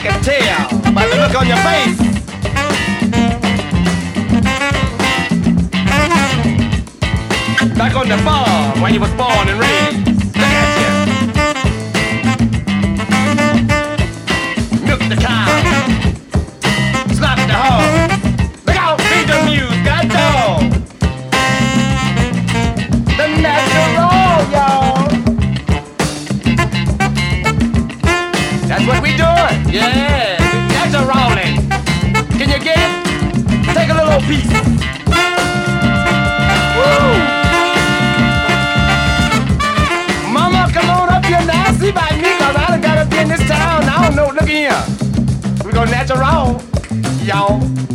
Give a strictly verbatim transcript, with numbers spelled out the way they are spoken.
can tell by the look on your face. Back on the farm where you was born and raised. Look at you. Milk the cow. Slap the hog. Look out, feed the muse, got dog. The natural, y'all. That's what we doing. Yeah, natural-ing. Can you get it? Take a little piece. Woo! Mama, come on up here now. See by me, cause I done gotta be in this town. I don't know. Look here. We go natural, y'all.